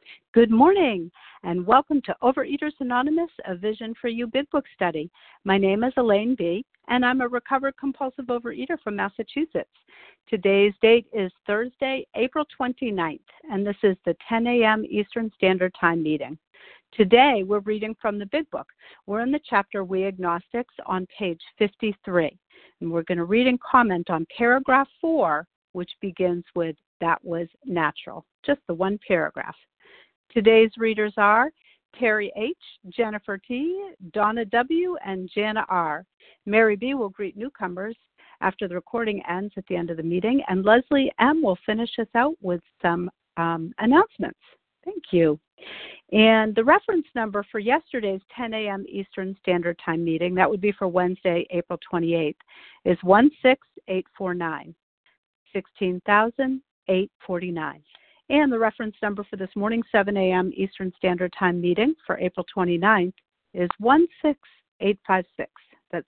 Good morning, and welcome to Overeaters Anonymous, a Vision for You Big Book study. My name is Elaine B., and I'm a recovered compulsive overeater from Massachusetts. Today's date is Thursday, April 29th, and this is the 10 a.m. Eastern Standard Time meeting. Today, we're reading from the Big Book. We're in the chapter We Agnostics on page 53, and we're going to read and comment on paragraph 4, which begins with, "That was natural," just the one paragraph. Today's readers are Terry H., Jennifer T., Donna W., and Jana R. Mary B. will greet newcomers after the recording ends at the end of the meeting, and Leslie M. will finish us out with some announcements. Thank you. And the reference number for yesterday's 10 a.m. Eastern Standard Time meeting, that would be for Wednesday, April 28th, is 16849, 16,849. And the reference number for this morning's 7 a.m. Eastern Standard Time meeting for April 29th is 16856. That's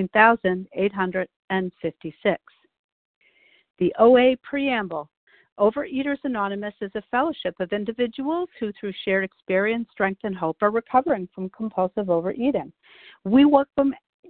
16,856. The OA Preamble. Overeaters Anonymous is a fellowship of individuals who, through shared experience, strength, and hope, are recovering from compulsive overeating. We welcome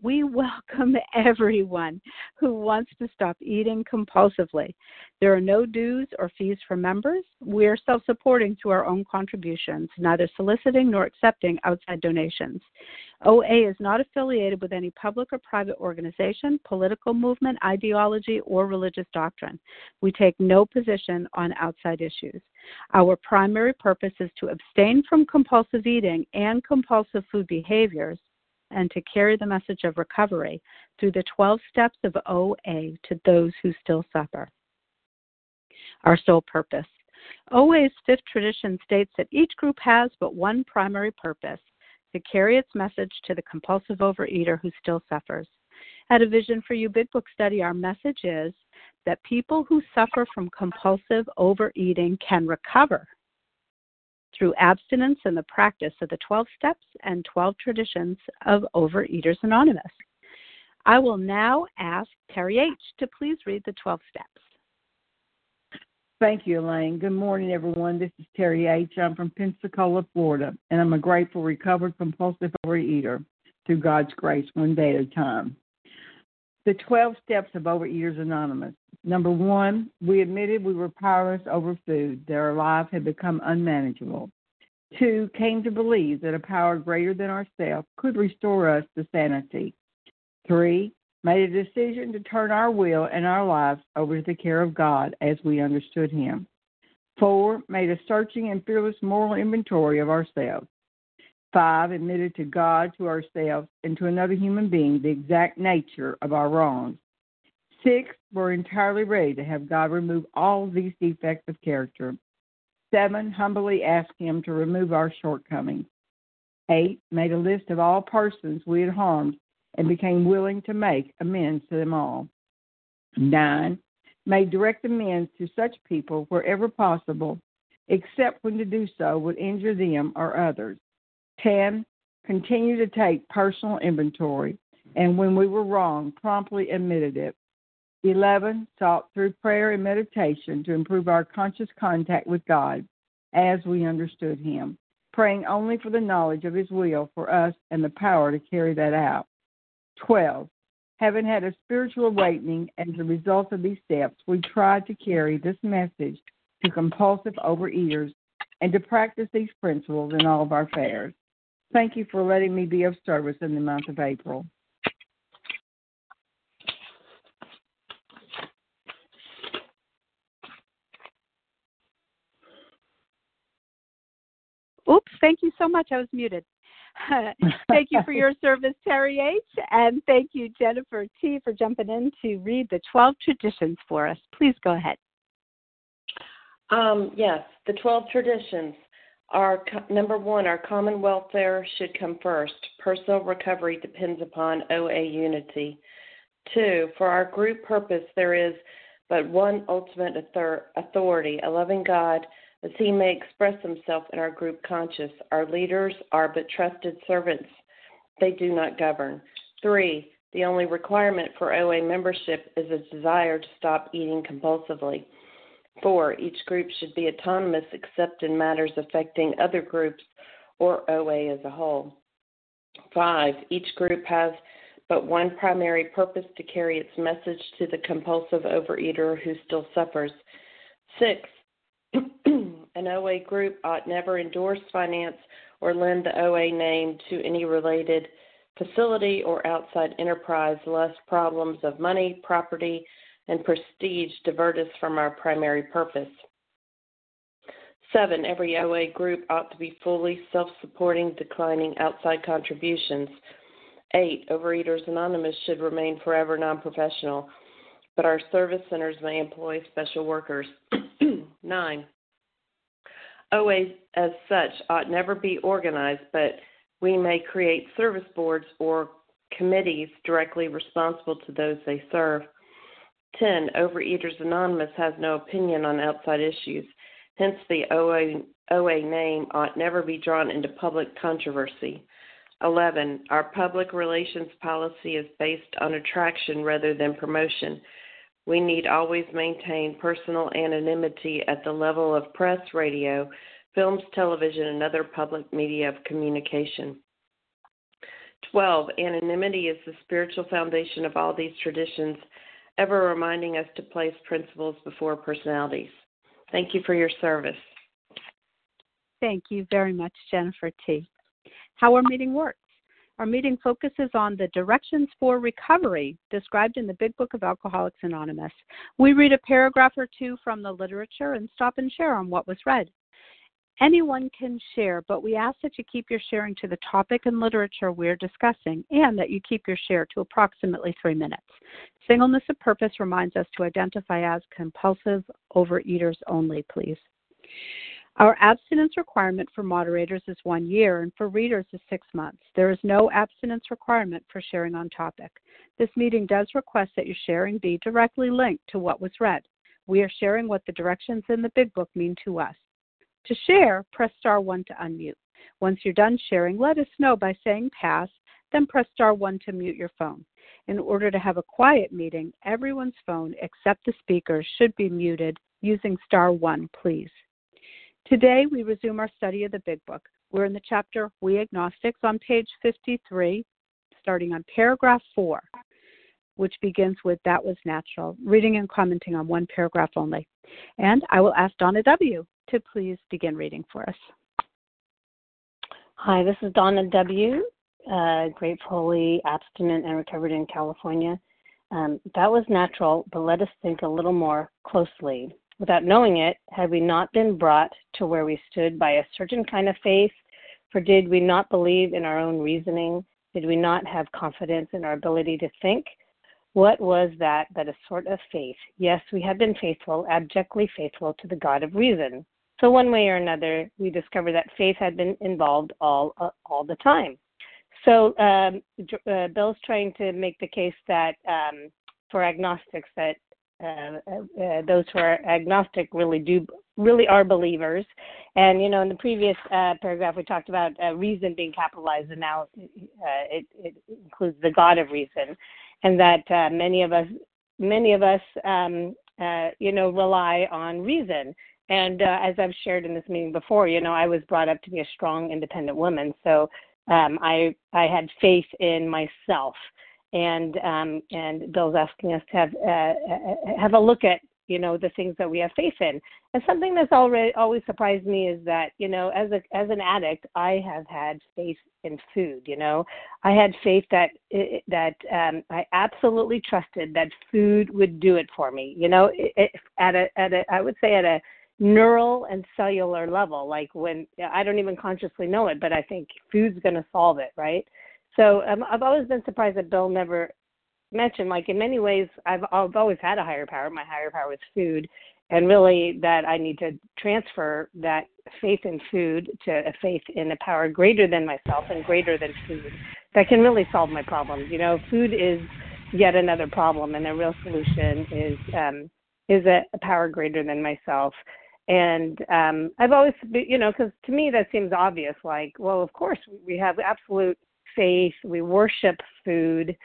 everyone who wants to stop eating compulsively. There are no dues or fees for members. We are self-supporting through our own contributions, neither soliciting nor accepting outside donations. OA is not affiliated with any public or private organization, political movement, ideology, or religious doctrine. We take no position on outside issues. Our primary purpose is to abstain from compulsive eating and compulsive food behaviors, and to carry the message of recovery through the 12 steps of OA to those who still suffer. Our sole purpose. OA's fifth tradition states that each group has but one primary purpose, to carry its message to the compulsive overeater who still suffers. At a Vision for You Big Book study, our message is that people who suffer from compulsive overeating can recover through abstinence and the practice of the 12 steps and 12 traditions of Overeaters Anonymous. I will now ask Terry H. to please read the 12 steps. Thank you, Elaine. Good morning, everyone. This is Terry H. I'm from Pensacola, Florida, and I'm a grateful, recovered, compulsive overeater through God's grace, one day at a time. The 12 steps of Overeaters Anonymous. Number 1, we admitted we were powerless over food, that our life had become unmanageable. 2, came to believe that a power greater than ourselves could restore us to sanity. 3, made a decision to turn our will and our lives over to the care of God as we understood Him. 4, made a searching and fearless moral inventory of ourselves. 5, admitted to God, to ourselves, and to another human being the exact nature of our wrongs. 6, were entirely ready to have God remove all these defects of character. 7, humbly asked Him to remove our shortcomings. 8, made a list of all persons we had harmed and became willing to make amends to them all. 9, made direct amends to such people wherever possible, except when to do so would injure them or others. 10, continue to take personal inventory, and when we were wrong, promptly admitted it. 11, sought through prayer and meditation to improve our conscious contact with God as we understood Him, praying only for the knowledge of His will for us and the power to carry that out. 12, having had a spiritual awakening as a result of these steps, we tried to carry this message to compulsive overeaters and to practice these principles in all of our affairs. Thank you for letting me be of service in the month of April. Oops, thank you so much. I was muted. Thank you for your service, Terry H., and thank you, Jennifer T., for jumping in to read the 12 traditions for us. Please go ahead. Yes, the 12 traditions are, number 1, our common welfare should come first. Personal recovery depends upon OA unity. 2, for our group purpose, there is but one ultimate authority, a loving God, as He may express Himself in our group conscience. Our leaders are but trusted servants. They do not govern. 3, the only requirement for OA membership is a desire to stop eating compulsively. 4, each group should be autonomous except in matters affecting other groups or OA as a whole. 5, each group has but one primary purpose to carry its message to the compulsive overeater who still suffers. 6, an OA group ought never endorse, finance, or lend the OA name to any related facility or outside enterprise, lest problems of money, property, and prestige divert us from our primary purpose. 7, every OA group ought to be fully self-supporting, declining outside contributions. 8, Overeaters Anonymous should remain forever non-professional, but our service centers may employ special workers. 9, OA as such ought never be organized, but we may create service boards or committees directly responsible to those they serve. 10, Overeaters Anonymous has no opinion on outside issues. Hence, the OA name ought never be drawn into public controversy. 11, our public relations policy is based on attraction rather than promotion. We need always maintain personal anonymity at the level of press, radio, films, television, and other public media of communication. 12, anonymity is the spiritual foundation of all these traditions, ever reminding us to place principles before personalities. Thank you for your service. Thank you very much, Jennifer T. How our meeting works. Our meeting focuses on the directions for recovery described in the Big Book of Alcoholics Anonymous. We read a paragraph or two from the literature and stop and share on what was read. Anyone can share, but we ask that you keep your sharing to the topic and literature we're discussing, and that you keep your share to approximately 3 minutes. Singleness of purpose reminds us to identify as compulsive overeaters only, please. Our abstinence requirement for moderators is 1 year, and for readers is 6 months. There is no abstinence requirement for sharing on topic. This meeting does request that your sharing be directly linked to what was read. We are sharing what the directions in the Big Book mean to us. To share, press star 1 to unmute. Once you're done sharing, let us know by saying pass, then press star 1 to mute your phone. In order to have a quiet meeting, everyone's phone except the speaker's should be muted using star 1, please. Today, we resume our study of the Big Book. We're in the chapter We Agnostics on page 53, starting on paragraph 4, which begins with That Was Natural, reading and commenting on one paragraph only. And I will ask Donna W. to please begin reading for us. Hi, this is Donna W., gratefully abstinent and recovered in California. That was natural, but let us think a little more closely. Without knowing it, had we not been brought to where we stood by a certain kind of faith? For did we not believe in our own reasoning? Did we not have confidence in our ability to think? What was that but a sort of faith? Yes, we had been faithful, abjectly faithful to the God of reason. So one way or another, we discovered that faith had been involved all the time. So Bill's trying to make the case that for agnostics that those who are agnostic really are believers. And, you know, in the previous paragraph, we talked about reason being capitalized, and now it includes the God of reason, and that many of us, rely on reason. And as I've shared in this meeting before, you know, I was brought up to be a strong, independent woman. So I had faith in myself. And Bill's asking us to have a look at, you know, the things that we have faith in. And something that's always surprised me is that, you know, as an addict, I have had faith in food. You know, I had faith that I absolutely trusted that food would do it for me. You know, I would say at a neural and cellular level, like when I don't even consciously know it, but I think food's going to solve it, right? So I've always been surprised that Bill never mentioned, like in many ways, I've always had a higher power. My higher power is food, and really that I need to transfer that faith in food to a faith in a power greater than myself and greater than food that can really solve my problems. You know, food is yet another problem, and the real solution is a power greater than myself. And I've always, you know, because to me that seems obvious, like, well, of course, we have absolute faith, we worship food,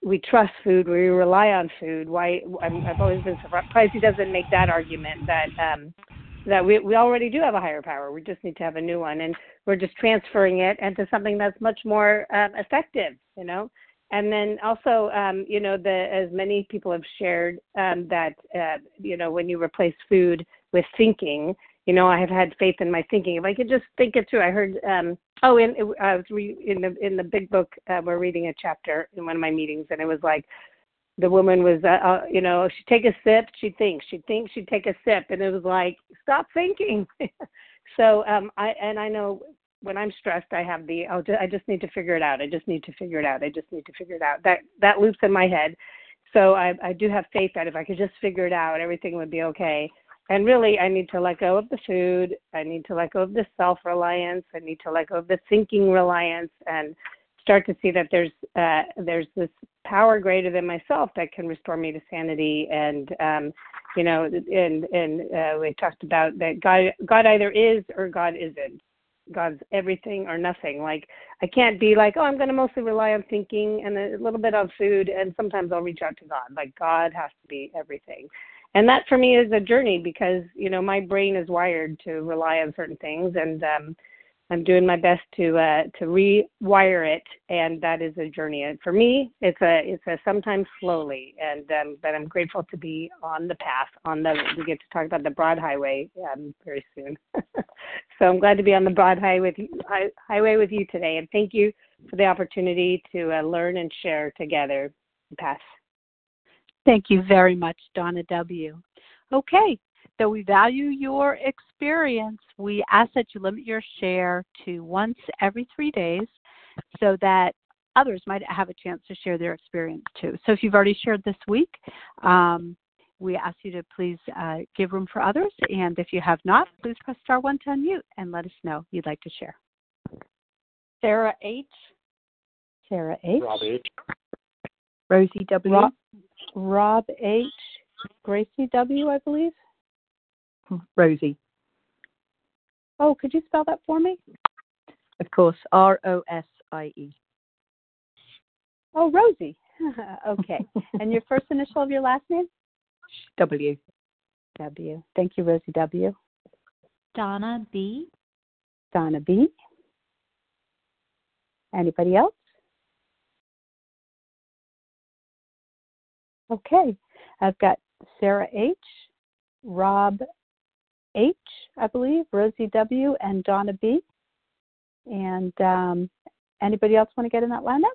we trust food, we rely on food. I've always been surprised he doesn't make that argument that we already do have a higher power. We just need to have a new one, and we're just transferring it into something that's much more effective, And then also, as many people have shared, that when you replace food with thinking, I have had faith in my thinking. If I could just think it through, I heard. I was in the big book. We're reading a chapter in one of my meetings, and it was like the woman was, she'd take a sip, she'd think, she'd take a sip, and it was like, stop thinking. So I know when I'm stressed, I just need to figure it out. I just need to figure it out. That loops in my head. So I do have faith that if I could just figure it out, everything would be okay. And really, I need to let go of the food. I need to let go of the self-reliance. I need to let go of the thinking reliance and start to see that there's this power greater than myself that can restore me to sanity. And, we talked about that God either is or God isn't. God's everything or nothing. Like, I can't be like, I'm going to mostly rely on thinking and a little bit on food, and sometimes I'll reach out to God. Like, God has to be everything. And that for me is a journey because, my brain is wired to rely on certain things, and I'm doing my best to rewire it, and that is a journey. And for me, it's a sometimes slowly, and but I'm grateful to be on the path. We get to talk about the broad highway very soon. So I'm glad to be on the broad highway with you today, and thank you for the opportunity to learn and share together. Pass. Thank you very much, Donna W. Okay, so we value your experience. We ask that you limit your share to once every 3 days so that others might have a chance to share their experience too. So if you've already shared this week, we ask you to please give room for others. And if you have not, please press *1 to unmute and let us know you'd like to share. Sarah H. Sarah H. Rob H. Rosie W. Rob H. Gracie W., I believe. Rosie. Oh, could you spell that for me? Of course, Rosie. Oh, Rosie. Okay. And your first initial of your last name? W. W. Thank you, Rosie W. Donna B. Donna B. Anybody else? Okay. I've got Sarah H., Rob H., I believe, Rosie W., and Donna B. And anybody else want to get in that lineup?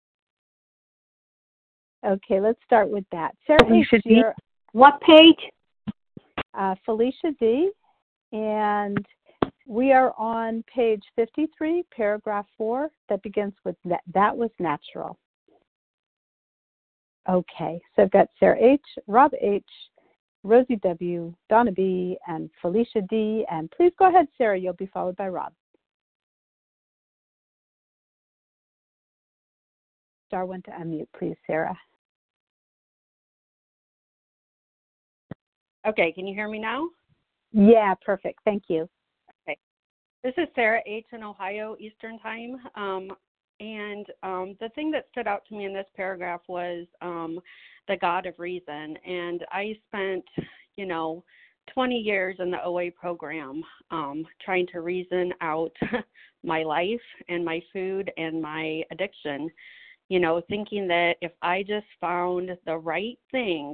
Okay, let's start with that. Sarah Felicia H., D. What page? Felicia D. And we are on page 53, paragraph 4, that begins with that was natural. Okay, so I've got Sarah H., Rob H., Rosie W., Donna B., and Felicia D. And please go ahead, Sarah. You'll be followed by Rob. *1 to unmute, please, Sarah. Okay, can you hear me now? Yeah, perfect. Thank you. Okay. This is Sarah H. in Ohio Eastern Time. And the thing that stood out to me in this paragraph was the God of reason. And I spent, 20 years in the OA program trying to reason out my life and my food and my addiction, thinking that if I just found the right thing,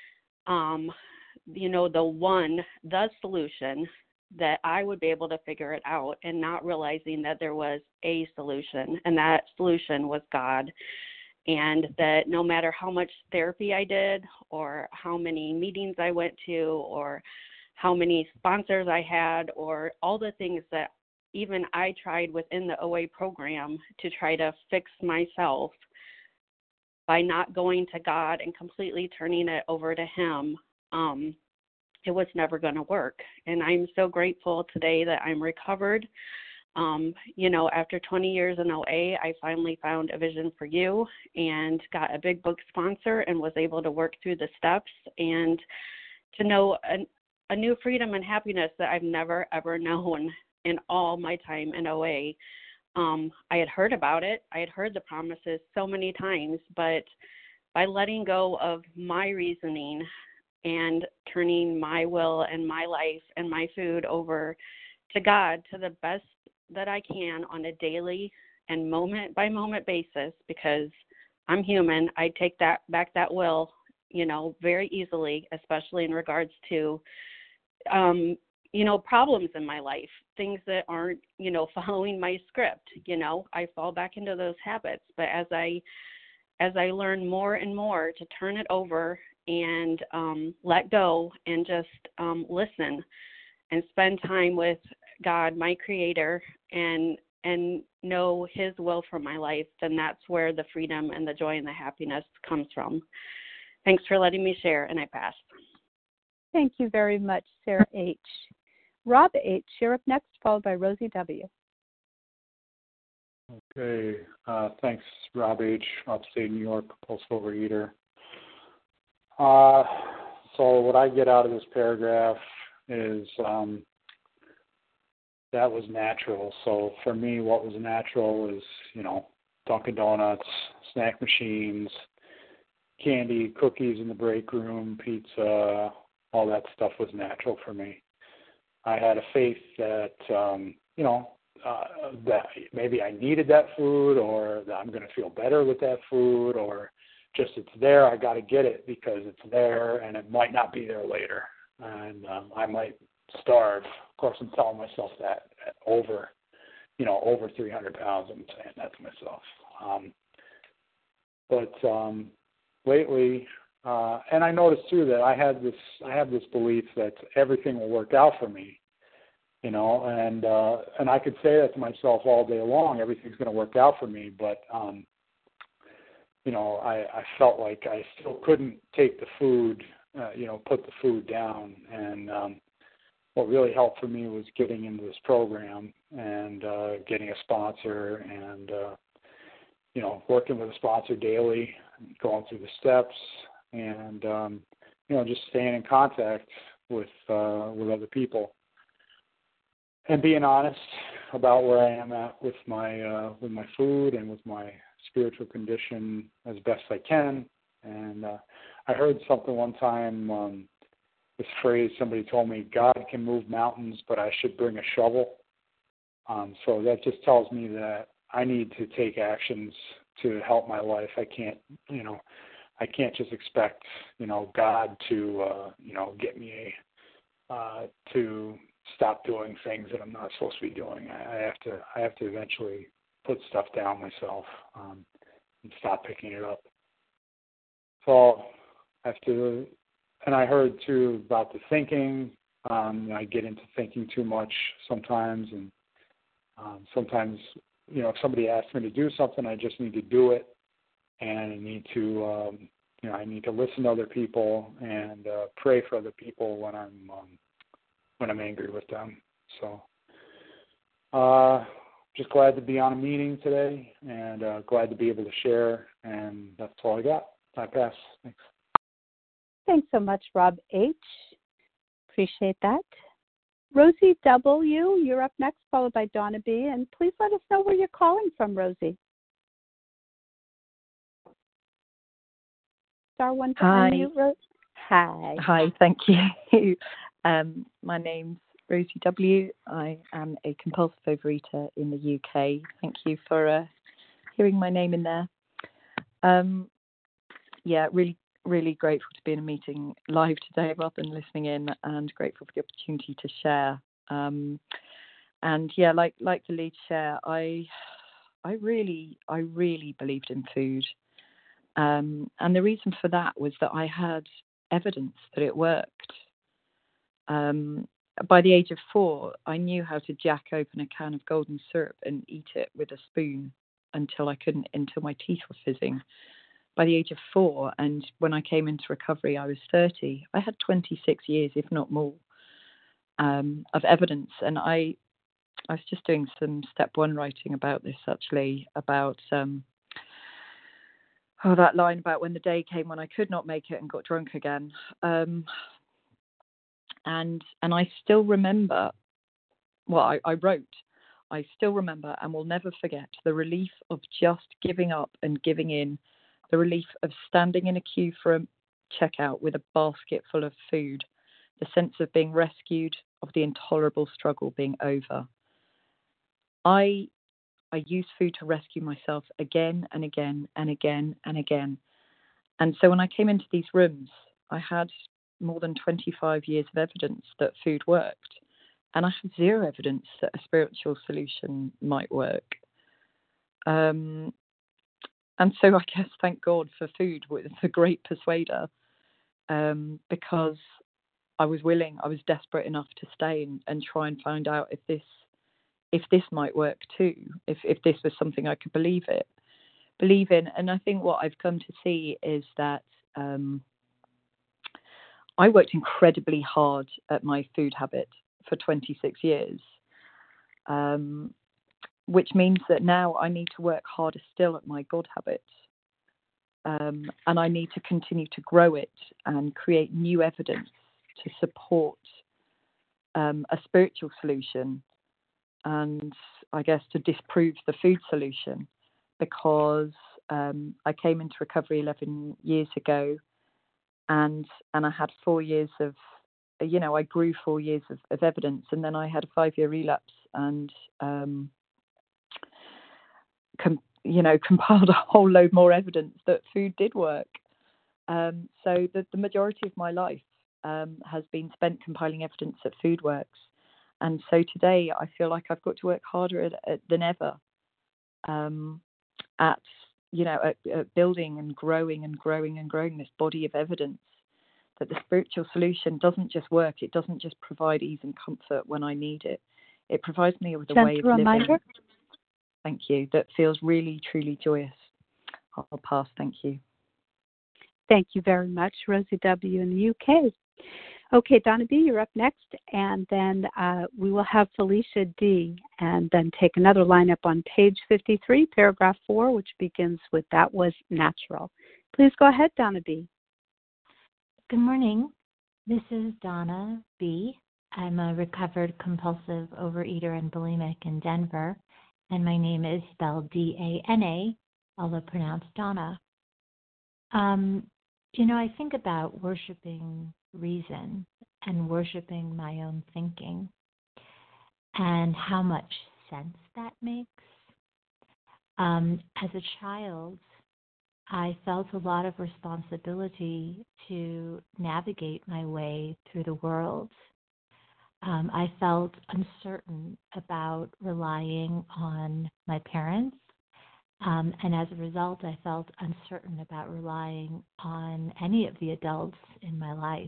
the solution, that I would be able to figure it out, and not realizing that there was a solution, and that solution was God. And that no matter how much therapy I did, or how many meetings I went to, or how many sponsors I had, or all the things that even I tried within the OA program to try to fix myself by not going to God and completely turning it over to Him, it was never going to work. And I'm so grateful today that I'm recovered. After 20 years in OA, I finally found a vision for you and got a big book sponsor and was able to work through the steps and to know a new freedom and happiness that I've never, ever known in all my time in OA. I had heard about it. I had heard the promises so many times, but by letting go of my reasoning and turning my will and my life and my food over to God to the best that I can on a daily and moment by moment basis, because I'm human. I take that will, very easily, especially in regards to, problems in my life, things that aren't, following my script. I fall back into those habits. But as I learn more and more to turn it over and let go and just listen and spend time with God, my Creator, and know His will for my life, then that's where the freedom and the joy and the happiness comes from. Thanks for letting me share, and I pass. Thank you very much, Sarah H. Rob H., you're up next, followed by Rosie W. Okay. Thanks, Rob H., upstate New York, compulsive overeater. So what I get out of this paragraph is that was natural. So for me, what was natural is, Dunkin' Donuts, snack machines, candy, cookies in the break room, pizza, all that stuff was natural for me. I had a faith that, that maybe I needed that food, or that I'm going to feel better with that food, or just it's there, I got to get it because it's there, and it might not be there later. And I might starve. Of course, I'm telling myself that at over 300 pounds, I'm saying that to myself. But lately, and I noticed too that I have this belief that everything will work out for me, and I could say that to myself all day long. Everything's going to work out for me, but I felt like I still couldn't take the food, put the food down. And what really helped for me was getting into this program and getting a sponsor and working with a sponsor daily, going through the steps, and just staying in contact with other people, and being honest about where I am at with my food and with my spiritual condition as best I can. And I heard something one time, this phrase, somebody told me, God can move mountains, but I should bring a shovel. So that just tells me that I need to take actions to help my life. I can't just expect, God to, get me to stop doing things that I'm not supposed to be doing. I have to eventually put stuff down myself and stop picking it up. So I have to, and I heard too about the thinking. I get into thinking too much sometimes, and sometimes, if somebody asks me to do something, I just need to do it, and I need to, I need to listen to other people and pray for other people when I'm angry with them. So, just glad to be on a meeting today, and glad to be able to share. And that's all I got. I pass. Thanks. Thanks so much, Rob H. Appreciate that. Rosie W., you're up next, followed by Donna B. And please let us know where you're calling from, Rosie. Star one to unmute, Rosie. Hi. Hi, thank you. My name's Rosie W. I am a compulsive overeater in the UK. Thank you for hearing my name in there. Really, really grateful to be in a meeting live today rather than listening in, and grateful for the opportunity to share. Like the lead share, I really believed in food. And the reason for that was that I had evidence that it worked. By the age of 4, I knew how to jack open a can of golden syrup and eat it with a spoon until my teeth were fizzing. By the age of 4, and when I came into recovery, I was 30. I had 26 years, if not more, of evidence. And I was just doing some step 1 writing about this, actually, about that line about when the day came when I could not make it and got drunk again. And I still remember, I wrote, I still remember and will never forget the relief of just giving up and giving in, the relief of standing in a queue for a checkout with a basket full of food, the sense of being rescued, of the intolerable struggle being over. I use food to rescue myself again and again and again and again. And so when I came into these rooms, I had more than 25 years of evidence that food worked. And I had zero evidence that a spiritual solution might work. And so I guess thank God for food was a great persuader, because I was willing, I was desperate enough to stay and try and find out if this might work too, if this was something I could believe in. And I think what I've come to see is that I worked incredibly hard at my food habit for 26 years, which means that now I need to work harder still at my God habit. And I need to continue to grow it and create new evidence to support a spiritual solution, and I guess to disprove the food solution, because I came into recovery 11 years ago, and I had 4 years of, I grew 4 years of evidence, and then I had a 5-year relapse and compiled a whole load more evidence that food did work. So the majority of my life has been spent compiling evidence that food works. And so today I feel like I've got to work harder than ever at building and growing this body of evidence that the spiritual solution doesn't just work. It doesn't just provide ease and comfort when I need it. It provides me with a way of living. Thank you. That feels really, truly joyous. I'll pass. Thank you. Thank you very much, Rosie W. in the UK. Okay, Donna B., you're up next, and then we will have Felicia D., and then take another lineup on page 53, paragraph 4, which begins with "That was natural." Please go ahead, Donna B. Good morning. This is Donna B. I'm a recovered compulsive overeater and bulimic in Denver, and my name is spelled D-A-N-A, although pronounced Donna. I think about worshiping reason and worshiping my own thinking and how much sense that makes. As a child, I felt a lot of responsibility to navigate my way through the world. I felt uncertain about relying on my parents. And as a result, I felt uncertain about relying on any of the adults in my life.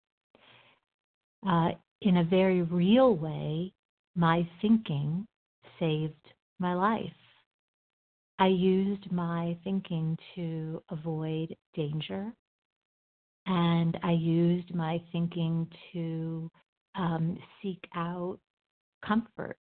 In a very real way, my thinking saved my life. I used my thinking to avoid danger, and I used my thinking to seek out comfort.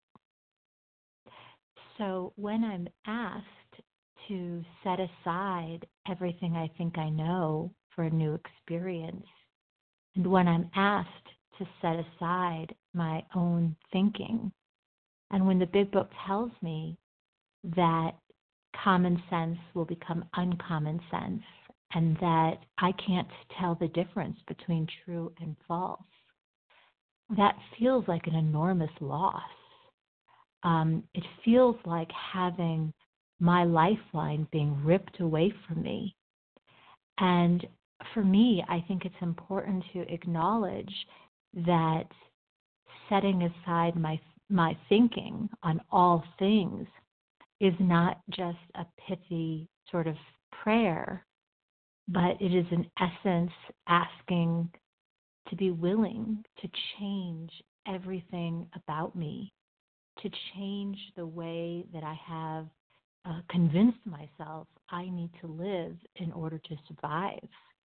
So when I'm asked to set aside everything I think I know for a new experience, and when I'm asked to set aside my own thinking, and when the Big Book tells me that common sense will become uncommon sense, and that I can't tell the difference between true and false, that feels like an enormous loss. It feels like having my lifeline being ripped away from me. And for me, I think it's important to acknowledge that setting aside my thinking on all things is not just a pithy sort of prayer, but it is in essence asking to be willing to change everything about me, to change the way that I have convinced myself I need to live in order to survive.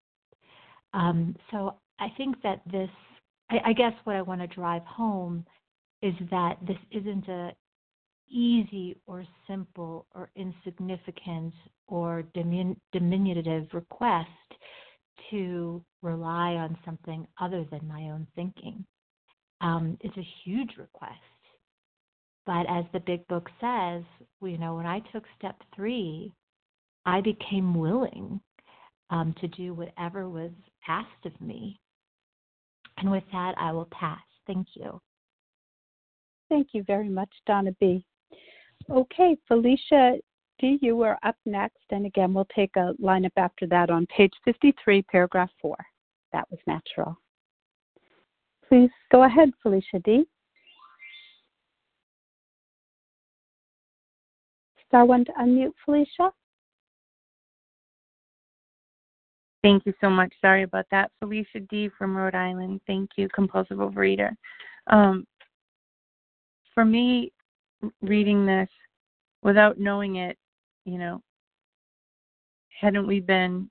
So I think that I guess what I want to drive home is that this isn't a easy or simple or insignificant or diminutive request to rely on something other than my own thinking. It's a huge request. But as the big book says, when I took step 3, I became willing to do whatever was asked of me. And with that, I will pass. Thank you. Thank you very much, Donna B. Okay, Felicia D., you are up next. And again, we'll take a lineup after that on page 53, paragraph 4. That was natural. Please go ahead, Felicia D. Star 1 to unmute, Felicia. Thank you so much. Sorry about that. Felicia D. from Rhode Island. Thank you, compulsive overeater. For me, reading this without knowing it, hadn't we been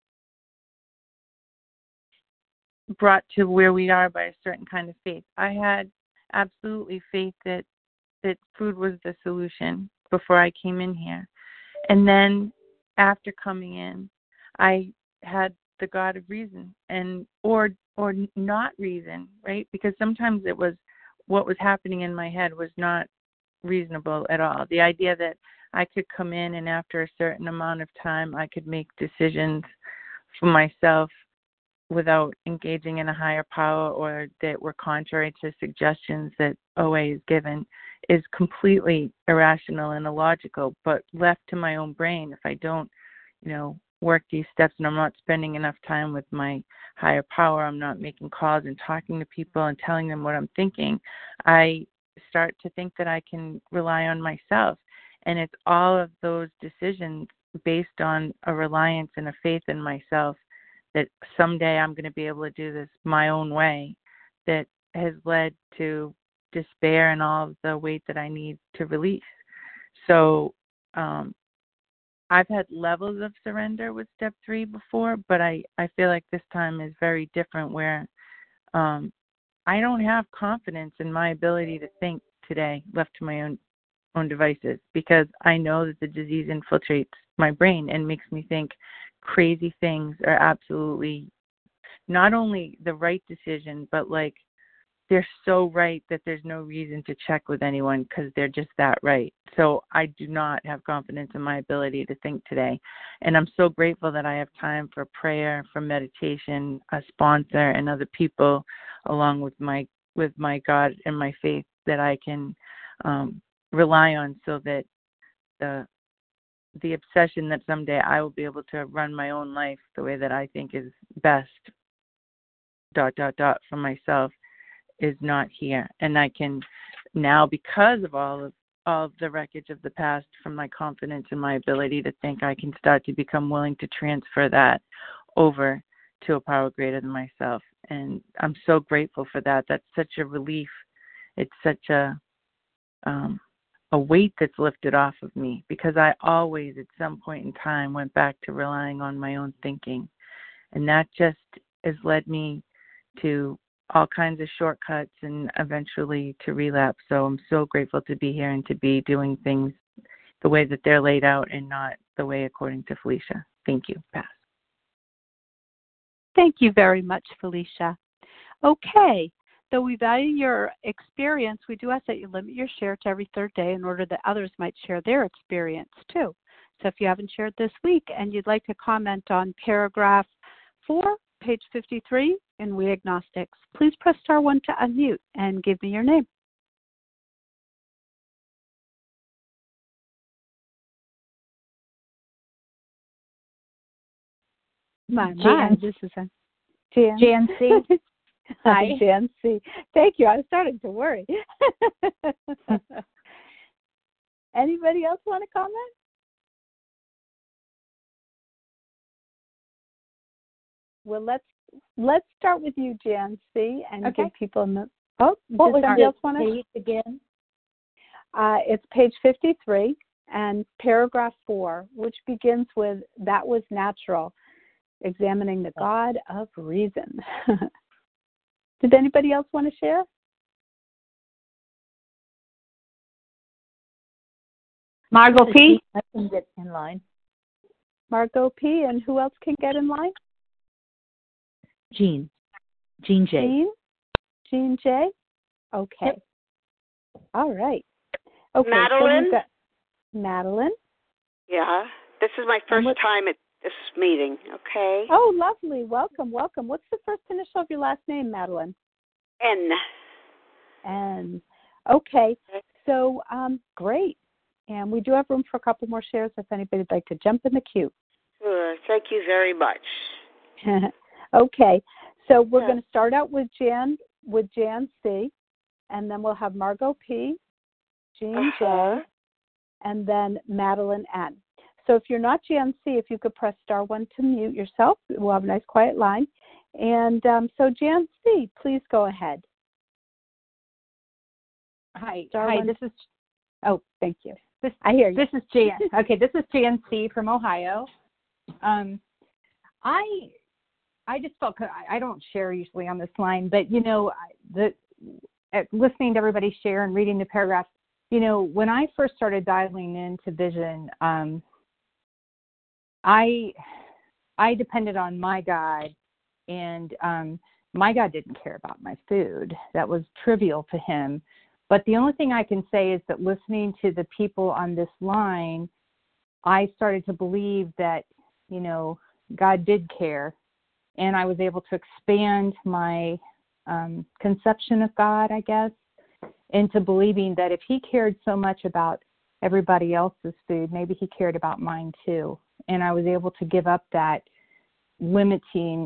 brought to where we are by a certain kind of faith? I had absolutely faith that food was the solution before I came in here. And then after coming in, I had the God of reason or not reason, right? Because sometimes it was what was happening in my head was not reasonable at all. The idea that I could come in and after a certain amount of time I could make decisions for myself without engaging in a higher power or that were contrary to suggestions that OA is given is completely irrational and illogical. But left to my own brain, if I don't, work these steps and I'm not spending enough time with my higher power, I'm not making calls and talking to people and telling them what I'm thinking, I start to think that I can rely on myself. And it's all of those decisions based on a reliance and a faith in myself that someday I'm going to be able to do this my own way that has led to despair and all of the weight that I need to release. So I've had levels of surrender with step 3 before, but I feel like this time is very different where I don't have confidence in my ability to think today left to my own devices because I know that the disease infiltrates my brain and makes me think crazy things are absolutely not only the right decision, but like they're so right that there's no reason to check with anyone because they're just that right. So I do not have confidence in my ability to think today. And I'm so grateful that I have time for prayer, for meditation, a sponsor, and other people along with my God and my faith that I can rely on so that the obsession that someday I will be able to run my own life the way that I think is best, ... for myself, is not here. And I can now, because of all of the wreckage of the past, from my confidence and my ability to think, I can start to become willing to transfer that over to a power greater than myself. And I'm so grateful for that. That's such a relief. It's such a weight that's lifted off of me because I always at some point in time went back to relying on my own thinking. And that just has led me to all kinds of shortcuts and eventually to relapse. So I'm so grateful to be here and to be doing things the way that they're laid out and not the way according to Felicia. Thank you. Pass. Thank you very much, Felicia. Okay. Though we value your experience, we do ask that you limit your share to every third day in order that others might share their experience too. So if you haven't shared this week and you'd like to comment on paragraph 4, page 53 in We Agnostics, please press star 1 to unmute and give me your name. My, this is a Jan C. Hi, Jan C. Thank you. I was starting to worry. Anybody else want to comment? Well, let's start with you, Jan C. And okay. Give people what was somebody else want to again? It's page 53 and paragraph 4, which begins with "That was natural," examining the God of reason. Did anybody else want to share? Margot P. I can get in line. Margot P. And who else can get in line? Jean J. Jean J. Okay. Yep. All right. Okay, Madeline? So we've got Madeline. Yeah. This is my first time at this meeting, okay? Oh, lovely. Welcome, welcome. What's the first initial of your last name, Madeline? N. N. Okay. So, great. And we do have room for a couple more shares if anybody'd like to jump in the queue. Sure. Thank you very much. Okay. So we're going to start out with Jan C, and then we'll have Margot P, Jean J, and then Madeline N. So if you're not Jan C, if you could press *1 to mute yourself, we'll have a nice quiet line. And so Jan C, please go ahead. Hi. *1. This is. Oh, thank you. I hear you. This is Jan. Okay, this is Jan C from Ohio. I just felt I don't share usually on this line, but listening to everybody share and reading the paragraphs, when I first started dialing into vision, I depended on my God, and my God didn't care about my food. That was trivial to him. But the only thing I can say is that listening to the people on this line, I started to believe that, God did care. And I was able to expand my conception of God, I guess, into believing that if he cared so much about everybody else's food, maybe he cared about mine too. And I was able to give up that limiting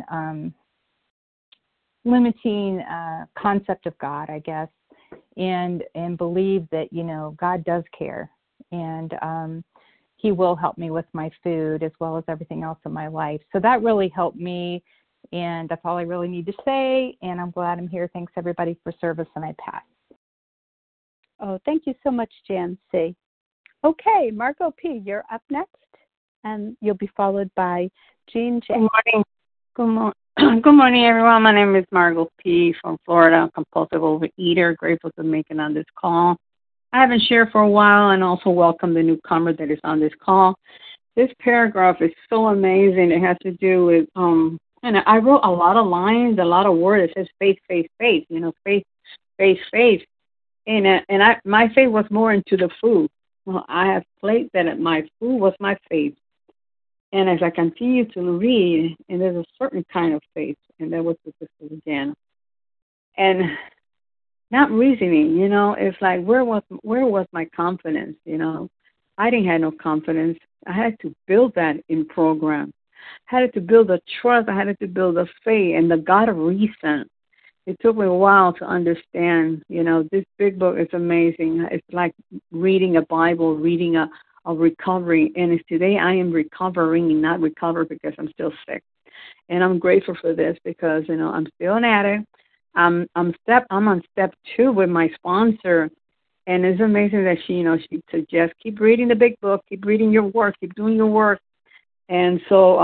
concept of God, I guess, and believe that, God does care. And he will help me with my food as well as everything else in my life. So that really helped me, and that's all I really need to say, and I'm glad I'm here. Thanks, everybody, for service, and I pass. Oh, thank you so much, Jan C. Okay, Margot P., you're up next, and you'll be followed by Jean J. Good morning, everyone. My name is Margot P. from Florida, compulsive overeater. Grateful to making on this call. I haven't shared for a while, and also welcome the newcomer that is on this call. This paragraph is so amazing. It has to do with, and I wrote a lot of lines, a lot of words. It says faith, faith, faith. Faith, faith, faith. And my faith was more into the food. Well, I have played that my food was my faith. And as I continue to read, and there's a certain kind of faith, and that was with this again. And not reasoning, it's like, where was my confidence, I didn't have no confidence. I had to build that in program. I had to build a trust. I had to build a faith and the God of reason. It took me a while to understand, this big book is amazing. It's like reading a Bible, reading a recovery. And today I am recovering, not recovered because I'm still sick. And I'm grateful for this because, I'm still an addict. I'm on step 2 with my sponsor, and it's amazing that she suggests keep reading the big book, keep reading your work, keep doing your work. And so,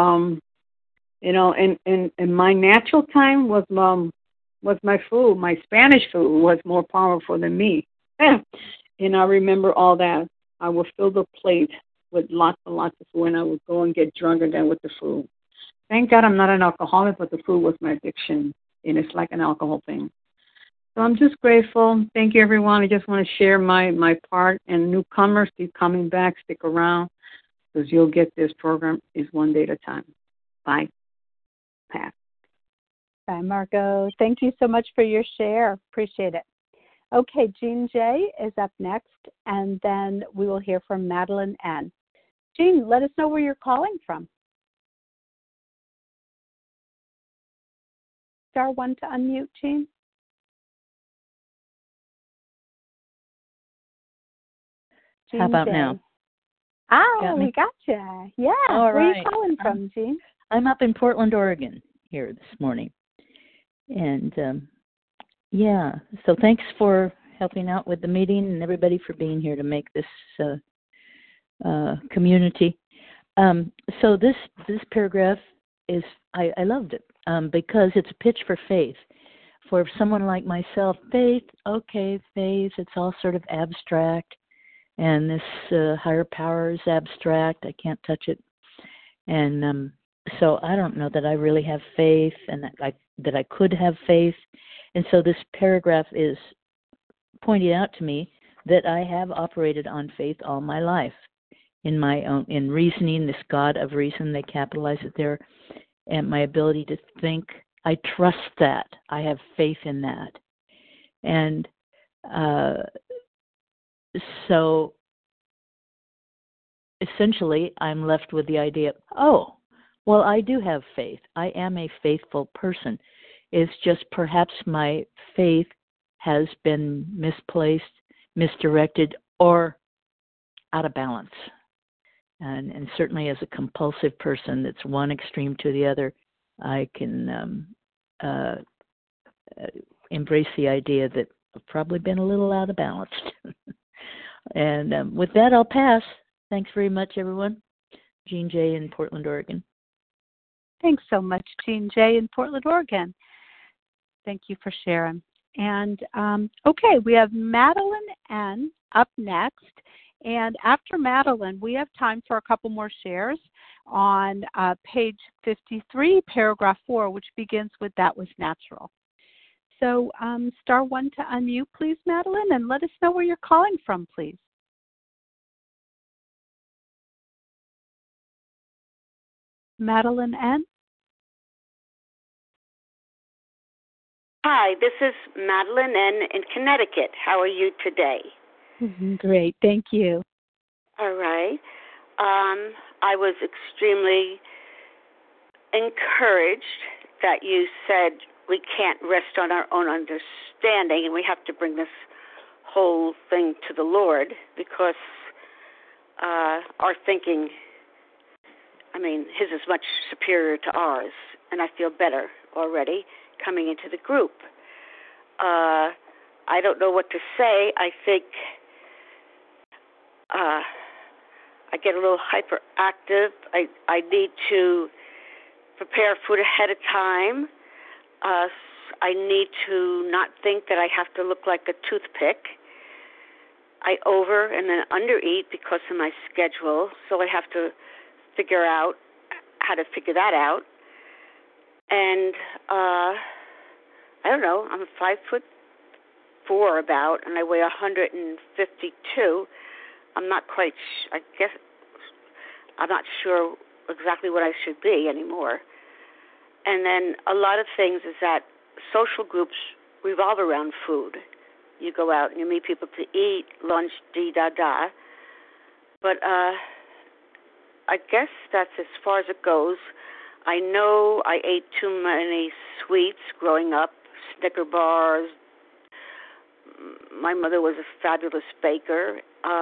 and my natural time was my food. My Spanish food was more powerful than me. And I remember all that. I would fill the plate with lots and lots of food, and I would go and get drunk again with the food. Thank God I'm not an alcoholic, but the food was my addiction. And it's like an alcohol thing. So I'm just grateful. Thank you, everyone. I just want to share my part. And newcomers, keep coming back. Stick around because you'll get this program is one day at a time. Bye. Pass. Bye, Margot. Thank you so much for your share. Appreciate it. Okay, Jean J. is up next, and then we will hear from Madeline N. Jean, let us know where you're calling from. *1 to unmute, Jean. How about now? Oh, we gotcha. Yeah. All where right. are you calling from, Jean? I'm up in Portland, Oregon here this morning. And, so thanks for helping out with the meeting and everybody for being here to make this community. So this paragraph is, I loved it because it's a pitch for faith. For someone like myself, faith, it's all sort of abstract. And this higher power is abstract. I can't touch it. And so I don't know that I really have faith and that I could have faith. And so this paragraph is pointing out to me that I have operated on faith all my life. In reasoning, this God of reason, they capitalize it there, and my ability to think, I trust that. I have faith in that. And so essentially, I'm left with the idea, oh, well, I do have faith. I am a faithful person. It's just perhaps my faith has been misplaced, misdirected, or out of balance. And certainly as a compulsive person, that's one extreme to the other, I can embrace the idea that I've probably been a little out of balance. And with that, I'll pass. Thanks very much, everyone. Jean J. in Portland, Oregon. Thanks so much, Jean J. in Portland, Oregon. Thank you for sharing. And okay, we have Madeline N. up next. And after Madeline, we have time for a couple more shares on page 53, paragraph 4, which begins with "That was natural." So star 1 to unmute, please, Madeline, and let us know where you're calling from, please. Madeline N. Hi, this is Madeline N. in Connecticut. How are you today? Great, thank you. All right. I was extremely encouraged that you said we can't rest on our own understanding and we have to bring this whole thing to the Lord because our thinking, His is much superior to ours, and I feel better already coming into the group. I don't know what to say. I think I get a little hyperactive. I need to prepare food ahead of time. I need to not think that I have to look like a toothpick. I over and then undereat because of my schedule, so I have to figure out how to figure that out. And I don't know, I'm 5'4" about, and I weigh 152. I'm not quite, I'm not sure exactly what I should be anymore. And then a lot of things is that social groups revolve around food. You go out and you meet people to eat, lunch, da. But I guess that's as far as it goes. I know I ate too many sweets growing up, Snicker bars. My mother was a fabulous baker.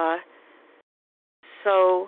So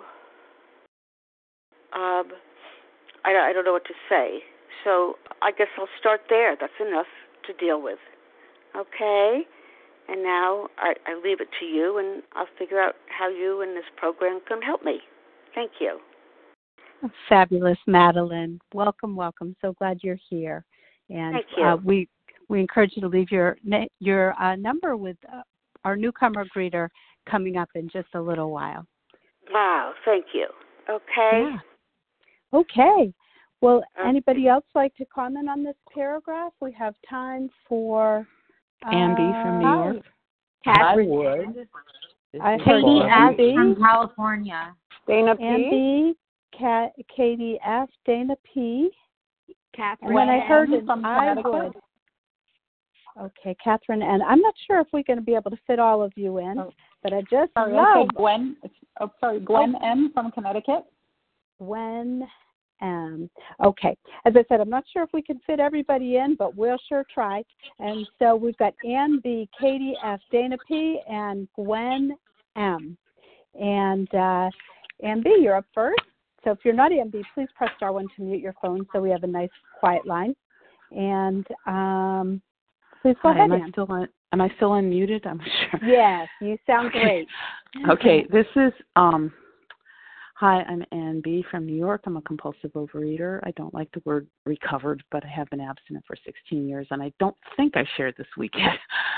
I don't know what to say. So I guess I'll start there. That's enough to deal with. Okay? And now I leave it to you, and I'll figure out how you and this program can help me. Thank you. Fabulous, Madeline. Welcome. So glad you're here. And thank you. We encourage you to leave your number with our newcomer greeter coming up in just a little while. Wow, thank you. Okay. Yeah. Okay. Well, anybody else like to comment on this paragraph? We have time for Amby from New York. I would. Katie F. from California. Dana P. Amby, Katie F. Dana P. Catherine. And when I heard it, from I would. Okay, Catherine, and I'm not sure if we're going to be able to fit all of you in, but I just love Gwen. Gwen M. from Connecticut. Gwen M. Okay, as I said, I'm not sure if we can fit everybody in, but we'll sure try. And so we've got Ann B., Katie F., Dana P., and Gwen M. And Ann B., you're up first. So if you're not Ann B., please press star 1 to mute your phone so we have a nice quiet line. And please go ahead, Ann. Am I still unmuted? I'm sure. Yes, you sound great. Okay, this is, hi, I'm Ann B. from New York. I'm a compulsive overeater. I don't like the word recovered, but I have been abstinent for 16 years, and I don't think I shared this weekend.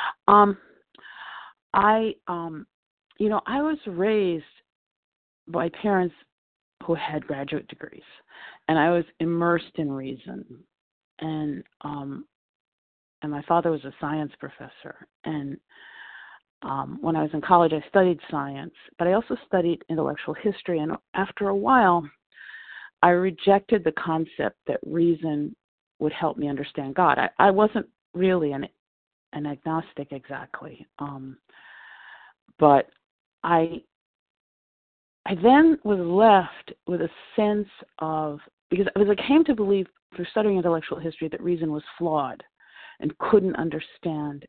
I was raised by parents who had graduate degrees, and I was immersed in reason. And my father was a science professor, and when I was in college, I studied science, but I also studied intellectual history. And after a while, I rejected the concept that reason would help me understand God. I wasn't really an agnostic exactly, but I then was left with a sense of, because I came to believe through studying intellectual history that reason was flawed and couldn't understand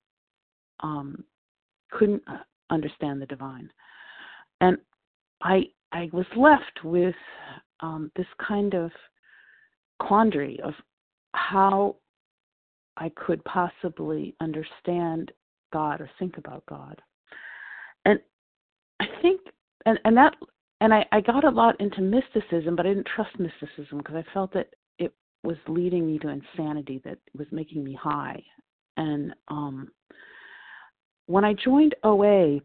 the divine. And I was left with this kind of quandary of how I could possibly understand God or think about God. And I think, I got a lot into mysticism, but I didn't trust mysticism because I felt that it was leading me to insanity, that was making me high. And when I joined OA,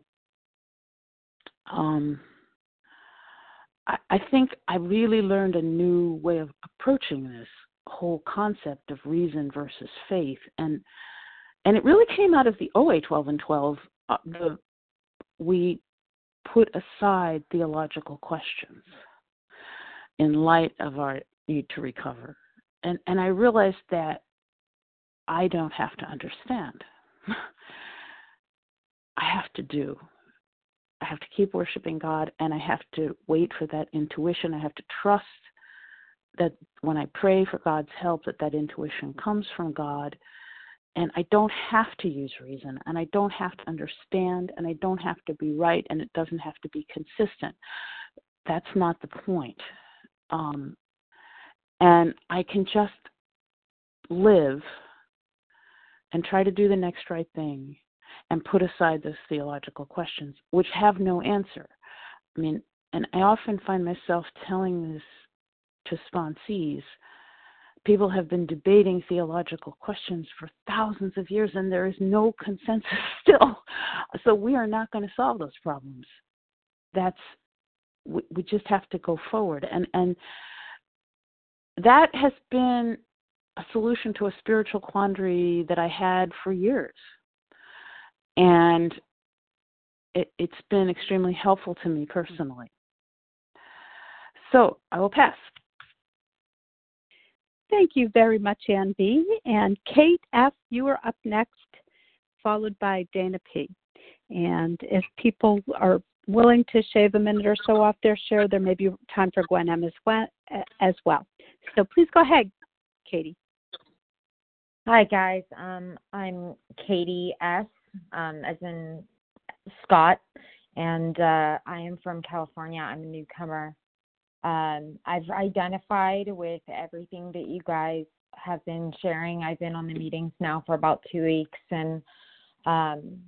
I think I really learned a new way of approaching this whole concept of reason versus faith, and it really came out of the OA 12 and 12. We put aside theological questions in light of our need to recover, and I realized that I don't have to understand. I have to do. I have to keep worshiping God, and I have to wait for that intuition. I have to trust that when I pray for God's help, that intuition comes from God, and I don't have to use reason, and I don't have to understand, and I don't have to be right, and it doesn't have to be consistent. That's not the point. And I can just live and try to do the next right thing and put aside those theological questions, which have no answer. I mean, and I often find myself telling this to sponsees. People have been debating theological questions for thousands of years, and there is no consensus still. So we are not going to solve those problems. We just have to go forward. And that has been a solution to a spiritual quandary that I had for years. And it's been extremely helpful to me personally. So I will pass. Thank you very much, Ann B. And Kate F., you are up next, followed by Dana P. And if people are willing to shave a minute or so off their share, there may be time for Gwen M. as well. So please go ahead, Katie. Hi, guys. I'm Katie S., as in Scott, and I am from California. I'm a newcomer. I've identified with everything that you guys have been sharing. I've been on the meetings now for about 2 weeks, and I'm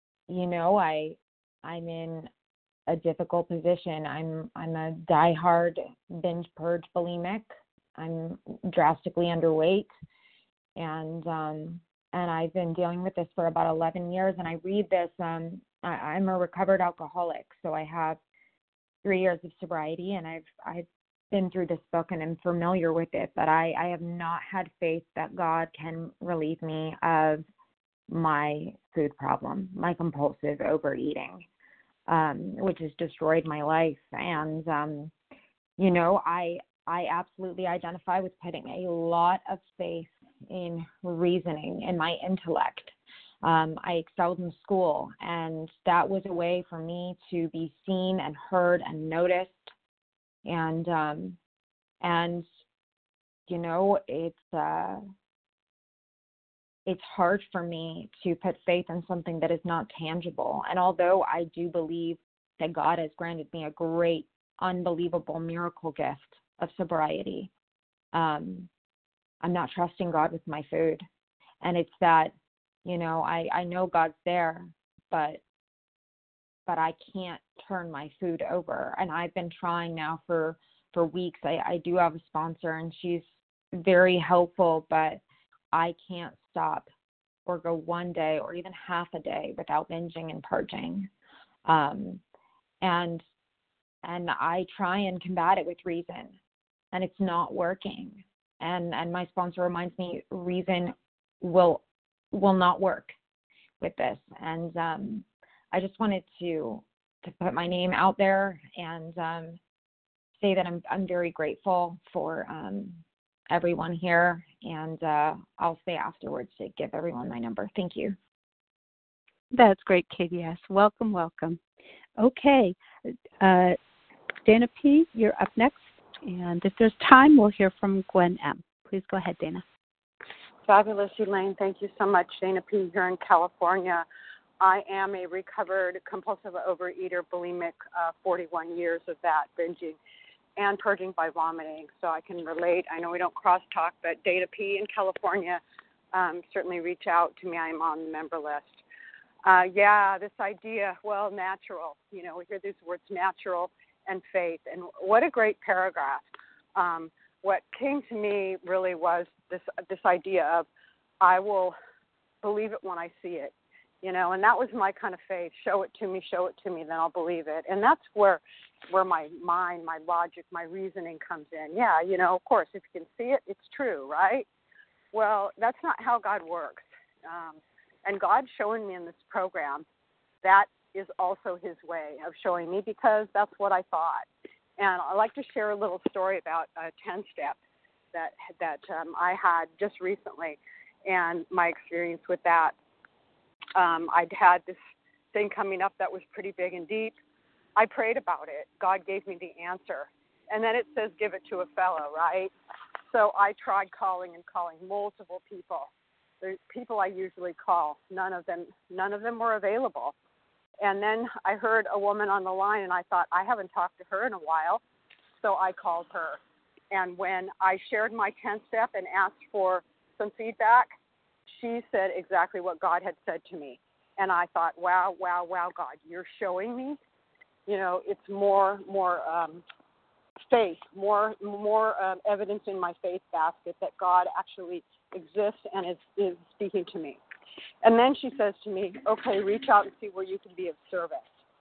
in a difficult position. I'm a diehard binge purge bulimic. I'm drastically underweight, and I've been dealing with this for about 11 years. And I read this. I'm a recovered alcoholic, so I have 3 years of sobriety, and I've been through this book and I'm familiar with it, but I have not had faith that God can relieve me of my food problem, my compulsive overeating, which has destroyed my life. And, I absolutely identify with putting a lot of faith in reasoning, in my intellect. I excelled in school, and that was a way for me to be seen and heard and noticed. And it's hard for me to put faith in something that is not tangible. And although I do believe that God has granted me a great, unbelievable miracle gift of sobriety, I'm not trusting God with my food. And it's that, I know God's there, but I can't turn my food over. And I've been trying now for weeks. I do have a sponsor, and she's very helpful, but I can't stop or go one day or even half a day without binging and purging. And I try and combat it with reason, and it's not working. And my sponsor reminds me reason will not work with this. And I just wanted to put my name out there and say that I'm very grateful for everyone here, and I'll stay afterwards to give everyone my number. Thank you. That's great, Katie S. Welcome, welcome. Okay, Dana P., you're up next, and if there's time, we'll hear from Gwen M. Please go ahead, Dana. Fabulous, Elaine. Thank you so much. Dana P. here in California. I am a recovered compulsive overeater, bulimic, 41 years of that, binging and purging by vomiting, so I can relate. I know we don't cross-talk, but Dana P. in California, certainly reach out to me. I'm on the member list. This idea, natural. We hear these words, natural and faith, and what a great paragraph. What came to me really was this idea of I will believe it when I see it, and that was my kind of faith. Show it to me, then I'll believe it. And that's where my mind, my logic, my reasoning comes in. Of course, if you can see it, it's true, right? Well, that's not how God works. And God's showing me in this program that is also his way of showing me, because that's what I thought. And I'd like to share a little story about a 10-step that I had just recently and my experience with that. I'd had this thing coming up that was pretty big and deep. I prayed about it. God gave me the answer. And then it says give it to a fellow, right? So I tried calling multiple people. The people I usually call, none of them were available. And then I heard a woman on the line, and I thought, I haven't talked to her in a while, so I called her. And when I shared my 10-step and asked for some feedback, she said exactly what God had said to me. And I thought, wow, God, you're showing me, it's more faith, more evidence in my faith basket that God actually exists and is speaking to me. And then she says to me, okay, reach out and see where you can be of service.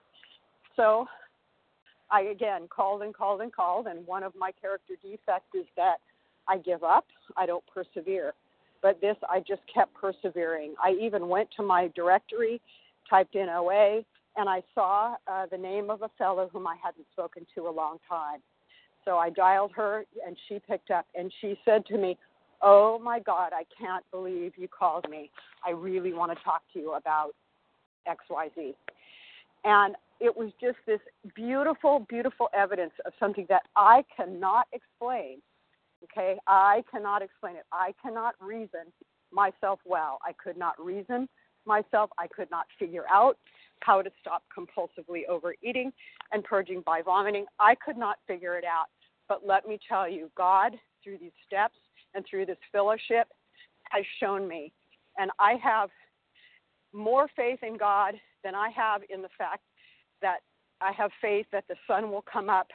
So I, again, called, and one of my character defects is that I give up, I don't persevere. But this, I just kept persevering. I even went to my directory, typed in OA, and I saw the name of a fellow whom I hadn't spoken to a long time. So I dialed her, and she picked up, and she said to me, oh, my God, I can't believe you called me. I really want to talk to you about XYZ. And it was just this beautiful, beautiful evidence of something that I cannot explain. Okay, I cannot explain it. I cannot reason myself well. I could not reason myself. I could not figure out how to stop compulsively overeating and purging by vomiting. I could not figure it out. But let me tell you, God, through these steps and through this fellowship, has shown me. And I have more faith in God than I have in the fact that I have faith that the sun will come up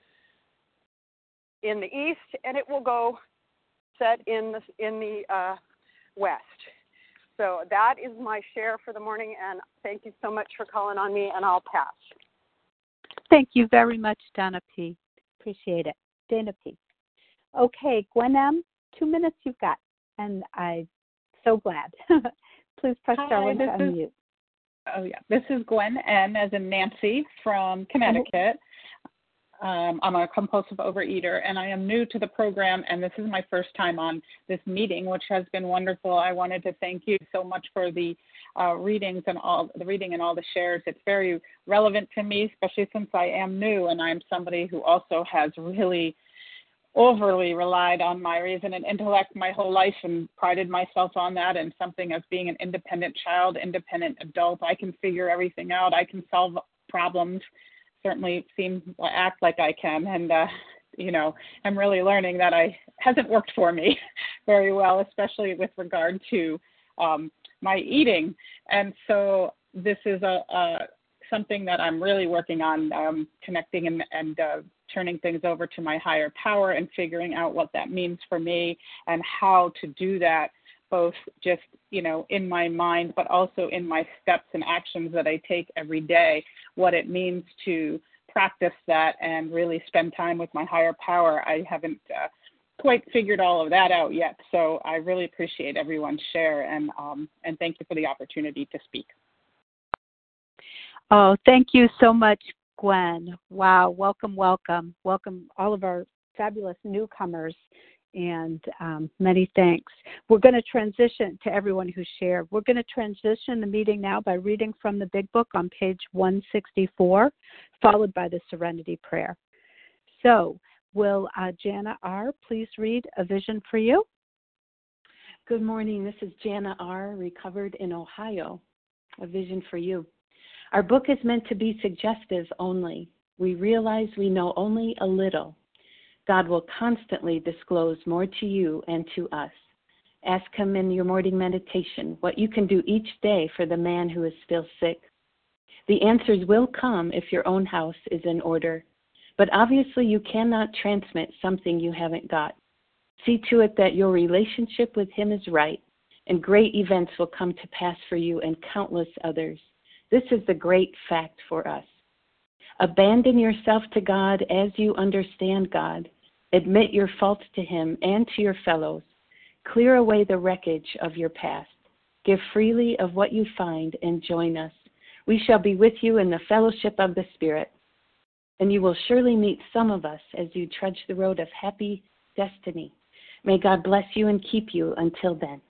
in the east and it will go set in the west. So that is my share for the morning, and thank you so much for calling on me, and I'll pass. Thank you very much, Dana P. Appreciate it. Dana P. Okay, Gwen M., 2 minutes you've got, and I'm so glad. Please press star one to unmute. This is Gwen N., as in Nancy, from Connecticut. I'm a compulsive overeater, and I am new to the program, and this is my first time on this meeting, which has been wonderful. I wanted to thank you so much for the reading and all the shares. It's very relevant to me, especially since I am new, and I'm somebody who also has really overly relied on my reason and intellect my whole life and prided myself on that, and something as being an independent child, independent adult. I can figure everything out. I can solve problems. Certainly act like I can, and I'm really learning that hasn't worked for me very well, especially with regard to my eating. And so this is something that I'm really working on, connecting and turning things over to my higher power and figuring out what that means for me and how to do that, both just, in my mind, but also in my steps and actions that I take every day, what it means to practice that and really spend time with my higher power. I haven't quite figured all of that out yet. So I really appreciate everyone's share, and thank you for the opportunity to speak. Oh, thank you so much, Gwen. Wow, welcome, welcome. Welcome all of our fabulous newcomers, and many thanks. We're going to transition to everyone who shared. We're going to transition the meeting now by reading from the Big Book on page 164, followed by the Serenity Prayer. So, will Jana R. please read A Vision for You? Good morning. This is Jana R., recovered in Ohio. A Vision for You. Our book is meant to be suggestive only. We realize we know only a little. God will constantly disclose more to you and to us. Ask Him in your morning meditation what you can do each day for the man who is still sick. The answers will come if your own house is in order. But obviously you cannot transmit something you haven't got. See to it that your relationship with Him is right, and great events will come to pass for you and countless others. This is the great fact for us. Abandon yourself to God as you understand God. Admit your faults to Him and to your fellows. Clear away the wreckage of your past. Give freely of what you find and join us. We shall be with you in the fellowship of the Spirit. And you will surely meet some of us as you trudge the road of happy destiny. May God bless you and keep you until then.